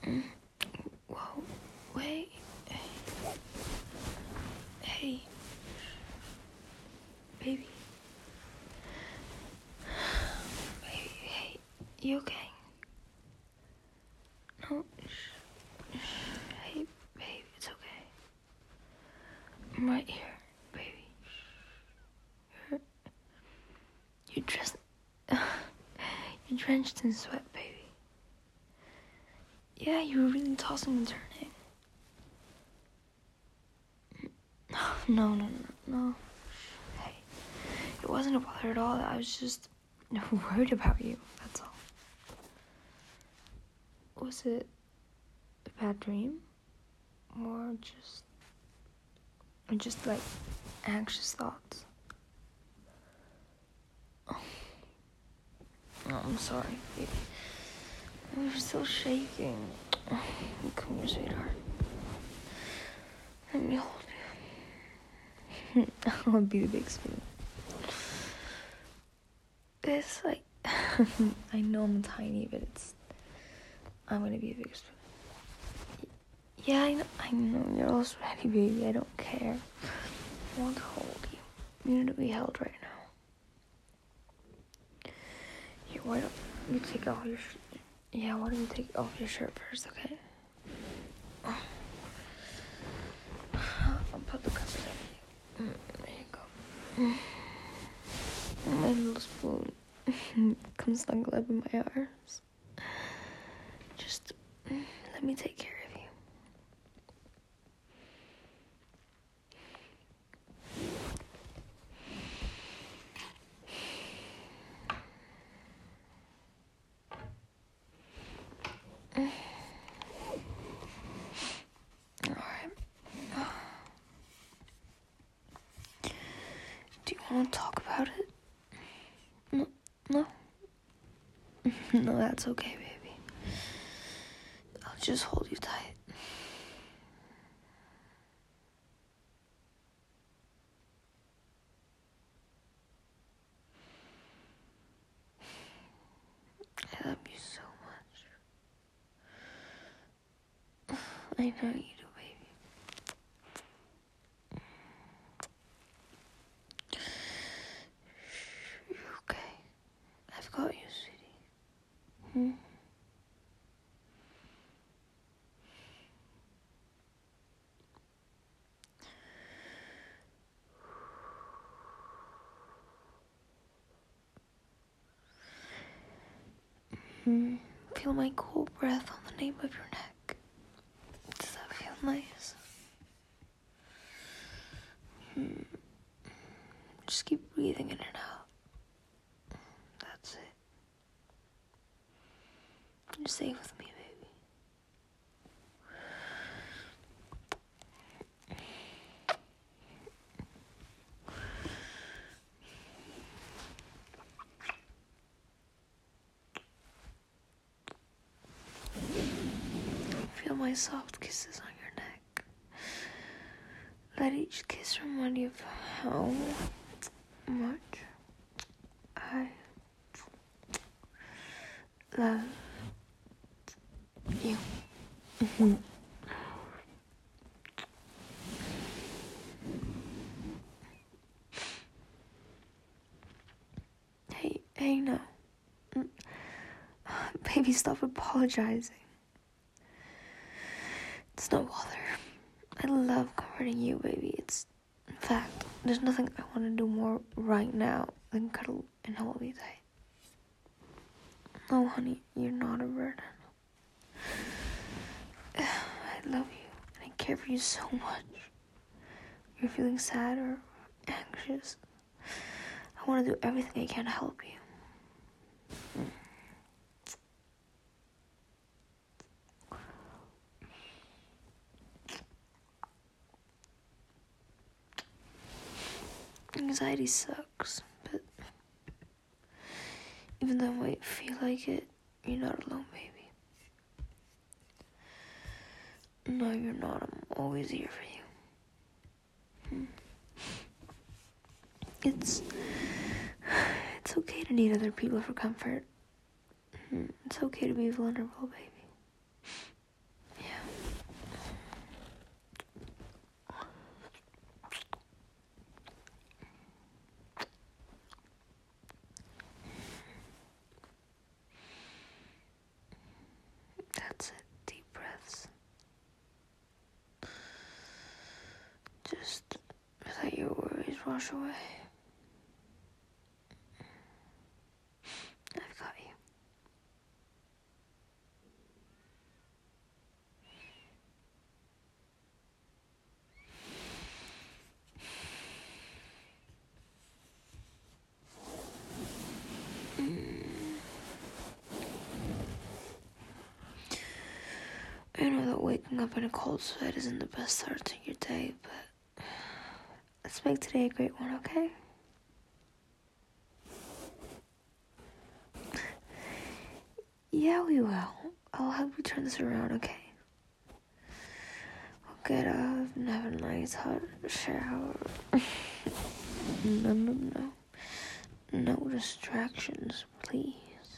Whoa, wait. Hey. Baby. Baby, hey. You okay? No. Hey, baby, it's okay. I'm right here, baby. You're dressed. You're drenched in sweat, baby. Yeah, you were really tossing and turning. No. Hey, it wasn't a bother at all. I was just worried about you, that's all. Was it a bad dream? Or just like anxious thoughts? Oh, I'm sorry, baby. You're still shaking. Come here, sweetheart. Let me hold you. I'll be the big spoon. It's like, I know I'm tiny, but I'm gonna be a big spoon. Yeah, I know you're all sweaty, baby. I don't care. I want to hold you. You need to be held right now. Here, why don't you take off your shirt? Yeah, why don't you take off your shirt first, okay? I'll put the cover there. There you go. My little spoon comes snuggle up in my arms. Just let me take care of you. Alright. Do you want to talk about it? No? No, that's okay, baby. I'll just hold you tight. I love you so much. I know you do, baby. You're okay. I've got you, sweetie. Feel my cool breath on the nape of your neck. Does that feel nice? Just keep breathing in and out. That's it. You're safe with me, baby. Feel my soft kisses on your neck. Let each kiss remind you of how much I love you. Hey, no. Baby, stop apologizing. It's no bother. I love comforting you, baby. In fact, there's nothing I want to do more right now than cuddle and hold you tight. No, honey, you're not a burden. I love you, and I care for you so much. You're feeling sad or anxious. I want to do everything I can to help you. Anxiety sucks, but even though I might feel like it, you're not alone, baby. No, you're not. I'm always here for you. It's okay to need other people for comfort. It's okay to be vulnerable, baby. wash away. I've got you. I know that waking up in a cold sweat isn't the best start to your day, but let's make today a great one, okay? Yeah, we will. I'll help you turn this around, okay? We'll get up and have a nice hot shower. No. No distractions, please.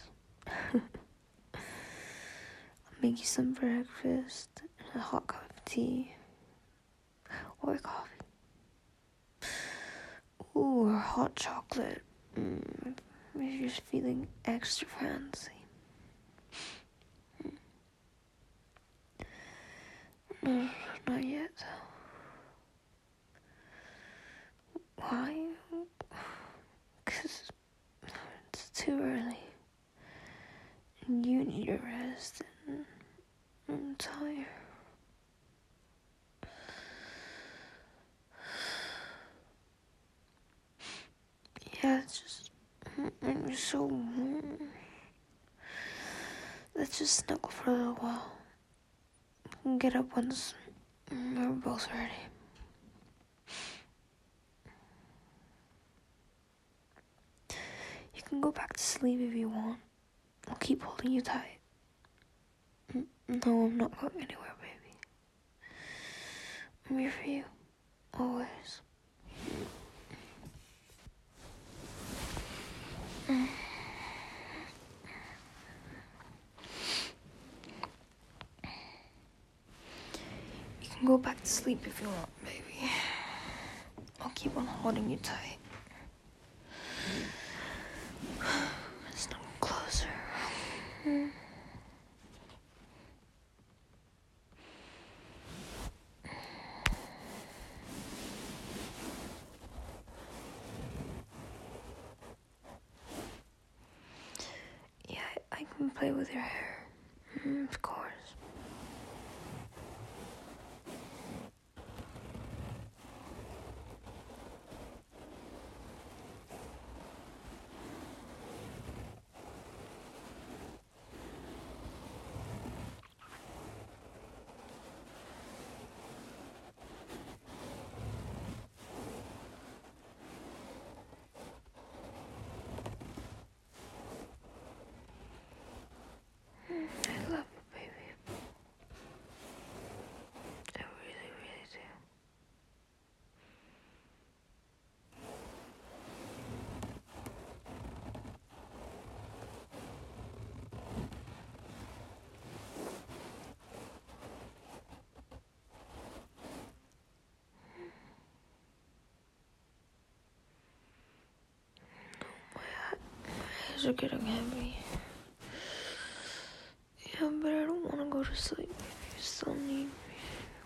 I'll make you some breakfast and a hot cup of tea. Or coffee. Ooh, or hot chocolate. If you're just feeling extra fancy. No, not yet. Why? 'Cause it's too early. And you need a rest. And I'm tired. Yeah, it's just... I'm so... Let's just snuggle for a little while. We can get up once we're both ready. You can go back to sleep if you want. I'll keep holding you tight. No, I'm not going anywhere, baby. I'm here for you. Always. You can go back to sleep if you want, baby. I'll keep on holding you tight. Snuggle closer. Yeah, I can play with your hair. Of course. I love you, baby. I really, really do. My eyes are getting heavy. Yeah, but I don't want to go to sleep. You still need me.